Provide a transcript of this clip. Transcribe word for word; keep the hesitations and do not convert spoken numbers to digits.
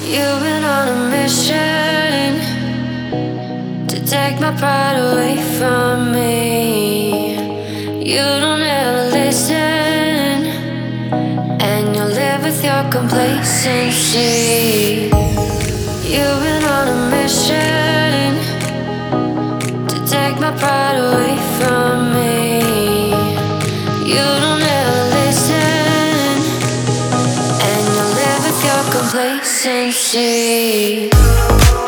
You've been on a mission to take my pride away from me. You don't ever listen, and you live with your complacency. You've been on a mission to take my pride away from me. You don't ever listen, and you live with your complacency.